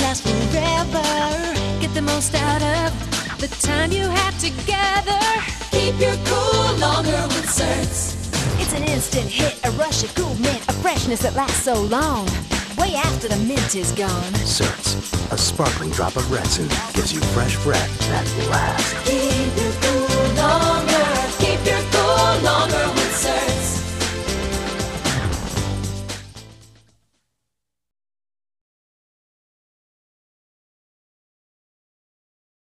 last forever. Get the most out of the time you have together. Keep your cool longer with Certs. It's an instant hit, a rush of cool mint, a freshness that lasts so long, way after the mint is gone. Certs, a sparkling drop of resin, gives you fresh breath that lasts. Keep your cool